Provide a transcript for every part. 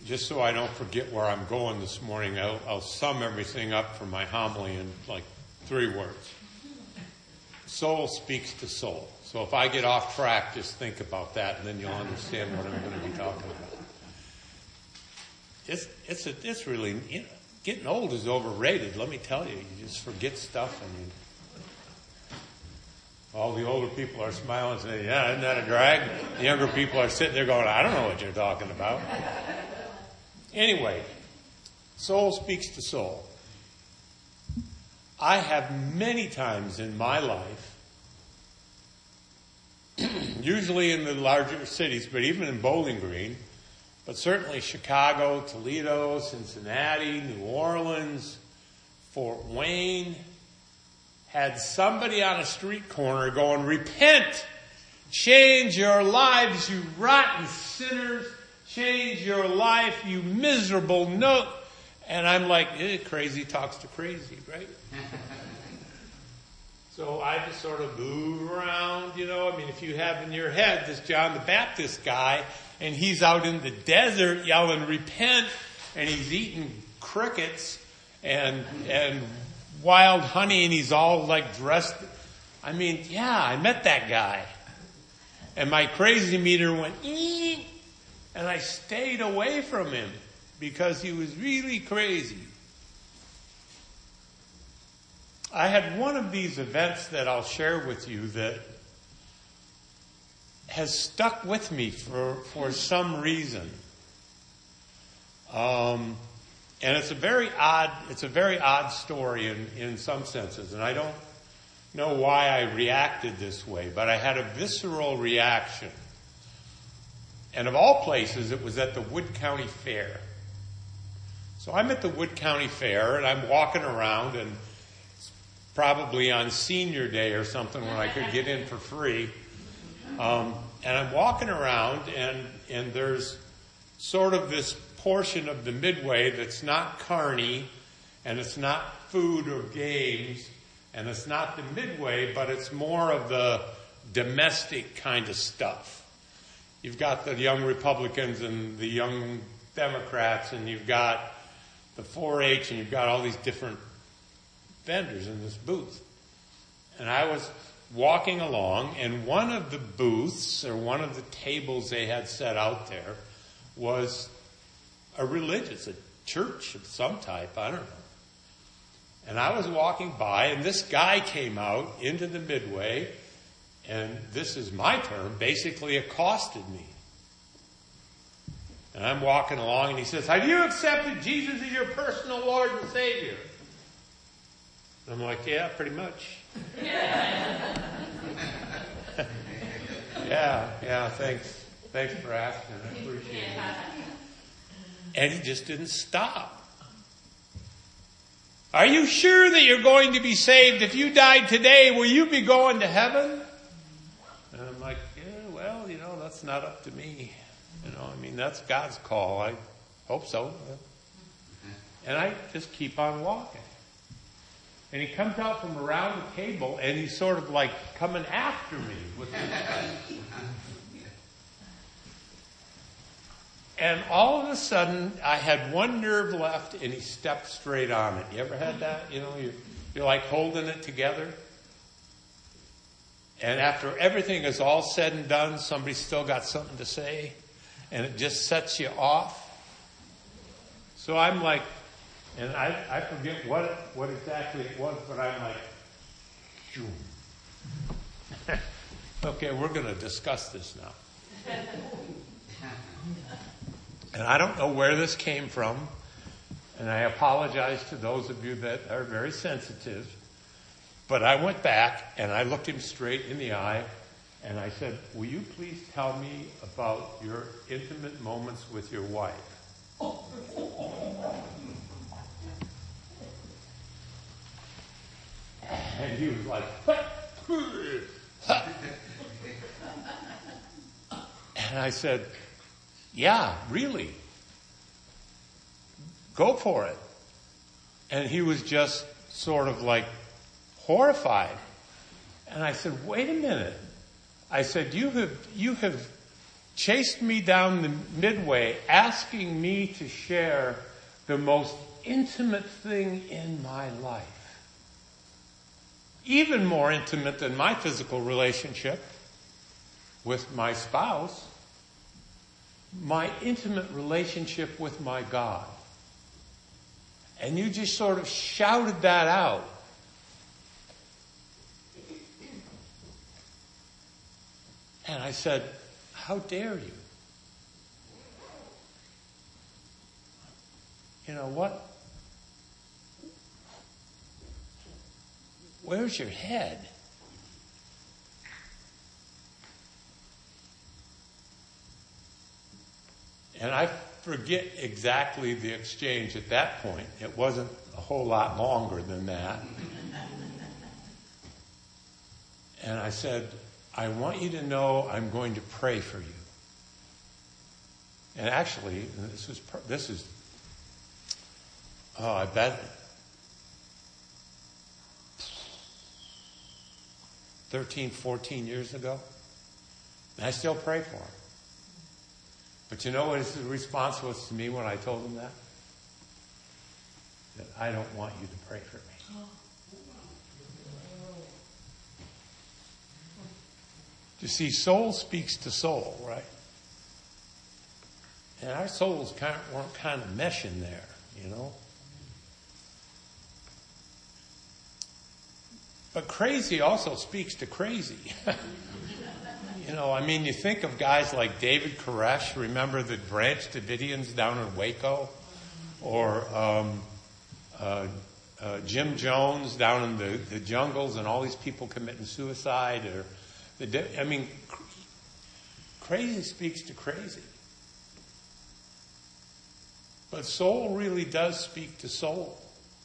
just so I don't forget where I'm going this morning, I'll sum everything up for my homily in like 3 words. Soul speaks to soul. So if I get off track, just think about that, and then you'll understand what I'm going to be talking about. It's really, getting old is overrated. Let me tell you, you just forget stuff, and all the older people are smiling and saying, "Yeah, isn't that a drag?" The younger people are sitting there going, "I don't know what you're talking about." Anyway, soul speaks to soul. I have many times in my life, usually in the larger cities, but even in Bowling Green, but certainly Chicago, Toledo, Cincinnati, New Orleans, Fort Wayne, had somebody on a street corner going, "Repent! Change your lives, you rotten sinners! Change your life, you miserable note!" And I'm like, crazy talks to crazy, right? So I just sort of move around, if you have in your head this John the Baptist guy, and he's out in the desert yelling, "Repent," and he's eating crickets and wild honey, and he's all like dressed. I met that guy. And my crazy meter went, "Eep," and I stayed away from him because he was really crazy. I had one of these events that I'll share with you that has stuck with me for some reason. And it's a very odd story in some senses. And I don't know why I reacted this way, but I had a visceral reaction. And of all places, it was at the Wood County Fair. So I'm at the Wood County Fair, and I'm walking around, and it's probably on senior day or something when I could get in for free. And I'm walking around, and there's sort of this portion of the midway that's not carny, and it's not food or games, and it's not the midway, but it's more of the domestic kind of stuff. You've got the young Republicans and the young Democrats, and you've got the 4-H, and you've got all these different vendors in this booth. And I was walking along, and one of the booths, or one of the tables they had set out there, was a church of some type, I don't know. And I was walking by, and this guy came out into the midway, and this is my term, basically accosted me. And I'm walking along, and he says, "Have you accepted Jesus as your personal Lord and Savior?" And I'm like, "Yeah, pretty much." Yeah, thanks for asking. I appreciate it. And he just didn't stop. "Are you sure that you're going to be saved? If you died today, will you be going to heaven?" And I'm like, that's not up to me. That's God's call. I hope so. And I just keep on walking. And he comes out from around the table, and he's sort of like coming after me with his And all of a sudden, I had one nerve left, and he stepped straight on it. You ever had that? You're like holding it together. And after everything is all said and done, somebody's still got something to say, and it just sets you off. So I'm like, and I forget what exactly it was, but I'm like, Shoom. Okay, we're going to discuss this now. And I don't know where this came from, and I apologize to those of you that are very sensitive, but I went back and I looked him straight in the eye, and I said, "Will you please tell me about your intimate moments with your wife?" And he was like, and I said, "Yeah, really. Go for it." And he was just sort of like horrified. And I said, "Wait a minute." I said, you have chased me down the midway, asking me to share the most intimate thing in my life. Even more intimate than my physical relationship with my spouse, my intimate relationship with my God. And you just sort of shouted that out. And I said, how dare you? You know what? Where's your head? And I forget exactly the exchange at that point. It wasn't a whole lot longer than that. And I said, I want you to know I'm going to pray for you. And actually, I bet 13, 14 years ago. And I still pray for him. But you know what his response was to me when I told him that? That I don't want you to pray for me. You see, soul speaks to soul, right? And our souls weren't kind of meshing there, you know? But crazy also speaks to crazy. You know, I mean, you think of guys like David Koresh, remember the Branch Davidians down in Waco? Or Jim Jones down in the jungles and all these people committing suicide. Crazy speaks to crazy. But soul really does speak to soul.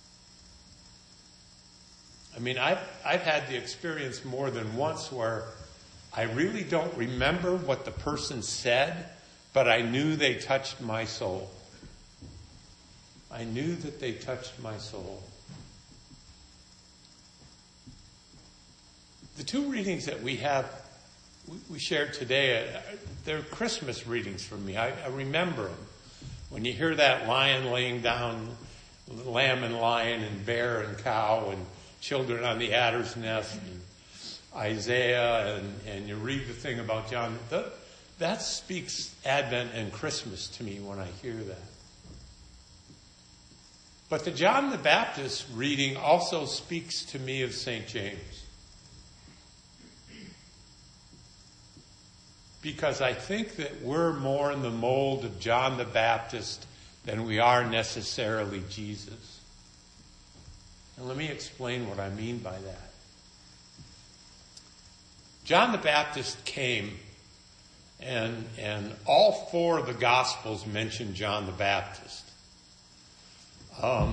I mean, I've had the experience more than once where I really don't remember what the person said, but I knew they touched my soul. I knew that they touched my soul. The two readings that we shared today, they're Christmas readings for me. I remember them. When you hear that lion laying down, lamb and lion and bear and cow and children on the adder's nest and Isaiah and you read the thing about John, that speaks Advent and Christmas to me when I hear that. But the John the Baptist reading also speaks to me of St. James. Because I think that we're more in the mold of John the Baptist than we are necessarily Jesus. And let me explain what I mean by that. John the Baptist came, and all four of the Gospels mention John the Baptist. A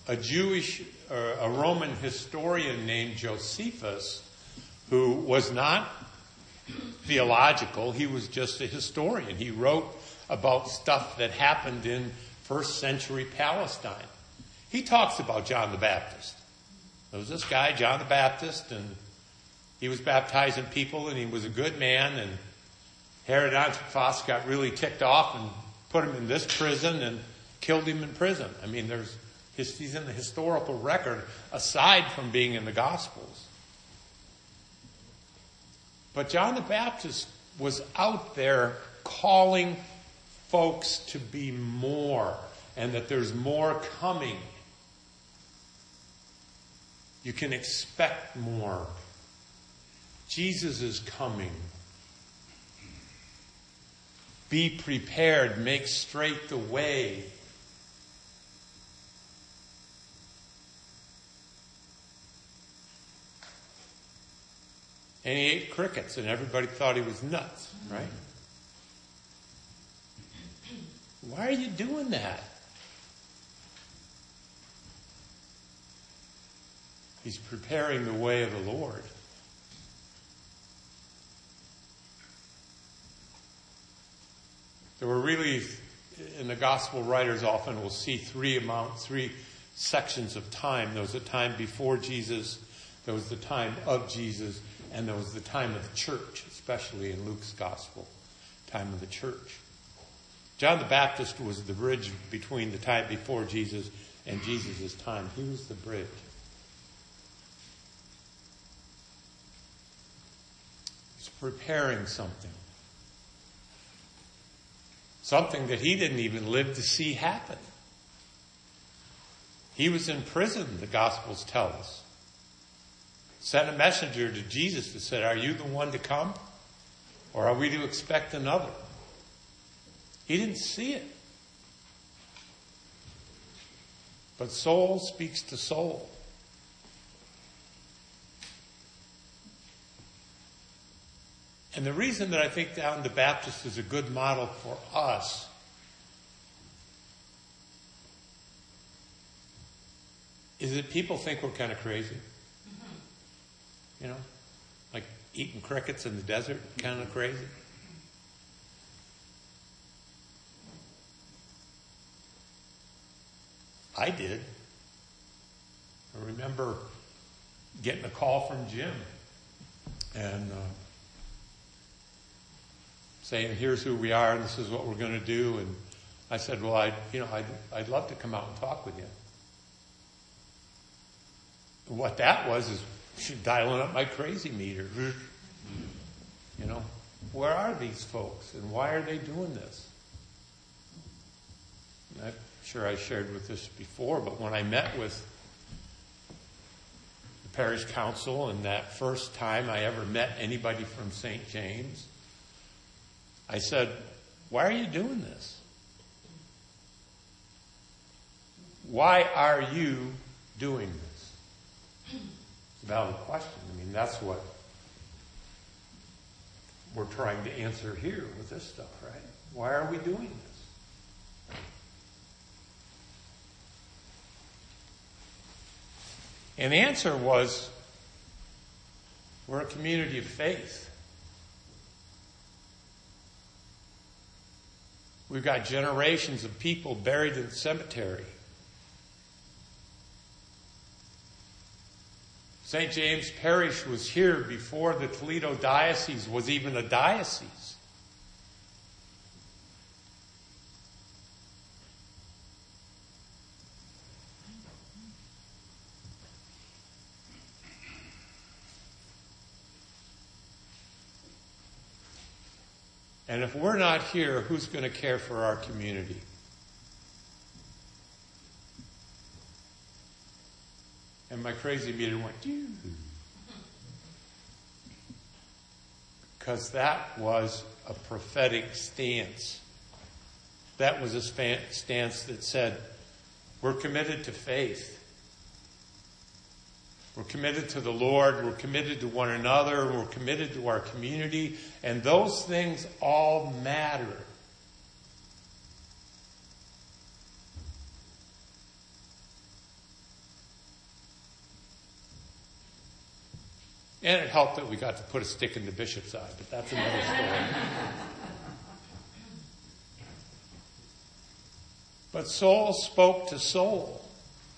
Roman historian named Josephus, who was not theological, he was just a historian. He wrote about stuff that happened in first century Palestine. He talks about John the Baptist. There was this guy, John the Baptist, and he was baptizing people, and he was a good man, and Herod Antipas got really ticked off and put him in this prison and killed him in prison. I mean, he's in the historical record aside from being in the Gospels. But John the Baptist was out there calling folks to be more, and that there's more coming. You can expect more. Jesus is coming. Be prepared. Make straight the way. And he ate crickets, and everybody thought he was nuts, right? Why are you doing that? He's preparing the way of the Lord. There were really, in the gospel writers often will see three sections of time. There was a time before Jesus, there was the time of Jesus, and there was the time of the church, especially in Luke's gospel. time of the church. John the Baptist was the bridge between the time before Jesus and Jesus' time. He was the bridge. He's preparing something. Something that he didn't even live to see happen. He was in prison, the Gospels tell us. Sent a messenger to Jesus that said, "Are you the one to come? Or are we to expect another?" He didn't see it. But soul speaks to soul. And the reason that I think John the Baptist is a good model for us is that people think we're kind of crazy. You know, like eating crickets in the desert, kind of crazy. I did. I remember getting a call from Jim and saying, "Here's who we are, and this is what we're going to do." And I said, "Well, I'd love to come out and talk with you." What that was is dialing up my crazy meter. You know, where are these folks and why are they doing this? And I'm sure I shared with this before, but when I met with the parish council and that first time I ever met anybody from St. James, I said, "Why are you doing this? Why are you doing this?" It's a valid question. I mean, that's what we're trying to answer here with this stuff, right? Why are we doing this? And the answer was, we're a community of faith. We've got generations of people buried in the cemetery. St. James Parish was here before the Toledo Diocese was even a diocese. And if we're not here, who's going to care for our community? And my crazy meter went, "Doo." Because that was a prophetic stance. That was a stance that said, we're committed to faith. We're committed to the Lord. We're committed to one another. We're committed to our community. And those things all matter. And it helped that we got to put a stick in the bishop's eye, but that's another story. But soul spoke to soul.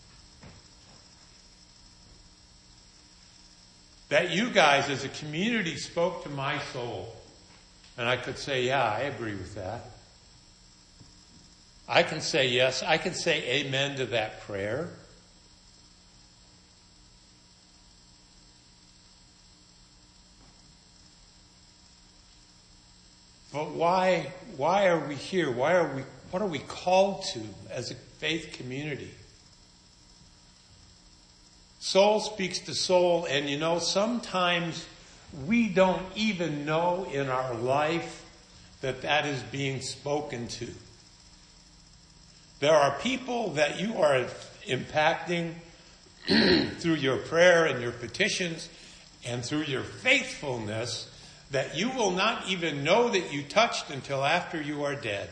That you guys as a community spoke to my soul. And I could say, yeah, I agree with that. I can say yes. I can say amen to that prayer. But why are we here? What are we called to as a faith community? Soul speaks to soul, and you know, sometimes we don't even know in our life that is being spoken to. There are people that you are impacting through your prayer and your petitions and through your faithfulness that you will not even know that you touched until after you are dead.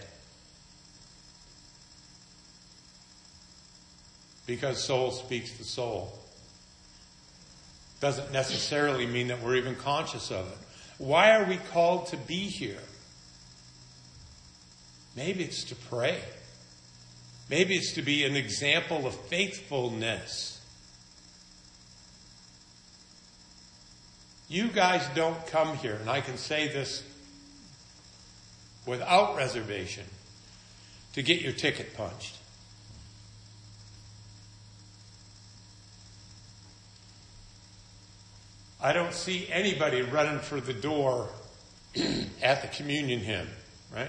Because soul speaks to soul. Doesn't necessarily mean that we're even conscious of it. Why are we called to be here? Maybe it's to pray. Maybe it's to be an example of faithfulness. You guys don't come here, and I can say this without reservation to get your ticket punched. I don't see anybody running for the door at the communion hymn, right?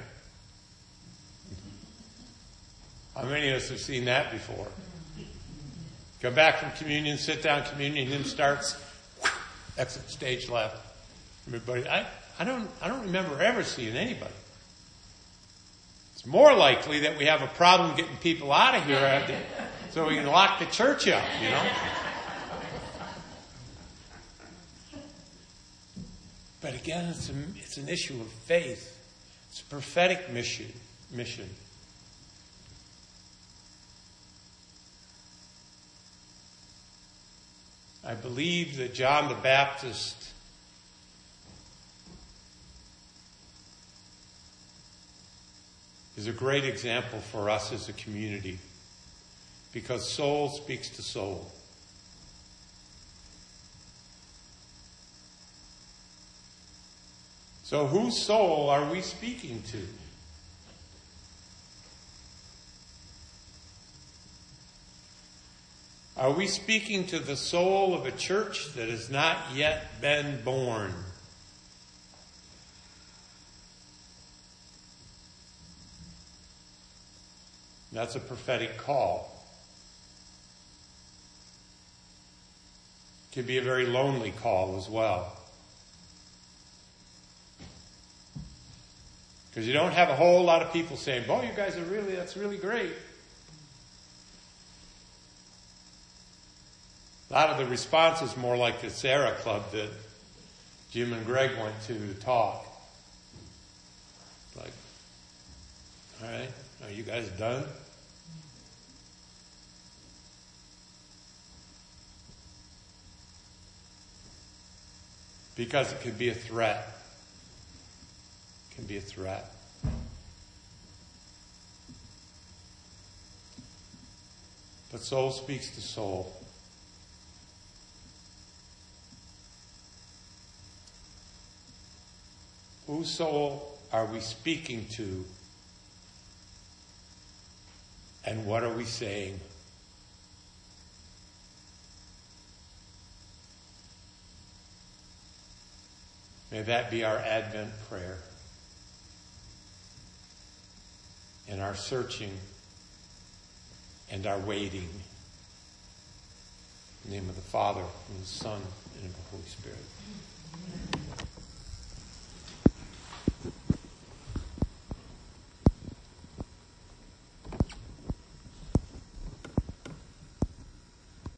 How many of us have seen that before? Come back from communion, sit down, communion hymn starts, exit stage left. Everybody, I don't remember ever seeing anybody. It's more likely that we have a problem getting people out of here so we can lock the church up, you know? But again, it's an issue of faith. It's a prophetic mission. I believe that John the Baptist is a great example for us as a community, because soul speaks to soul. So whose soul are we speaking to? Are we speaking to the soul of a church that has not yet been born? That's a prophetic call. It can be a very lonely call as well. Because you don't have a whole lot of people saying, "Boy, you guys that's really great." A lot of the response is more like the Sarah Club that Jim and Greg went to talk. Like, all right, are you guys done? Because it could be a threat. It can be a threat. But soul speaks to soul. Whose soul are we speaking to? And what are we saying? May that be our Advent prayer. And our searching and our waiting. In the name of the Father, and the Son, and of the Holy Spirit.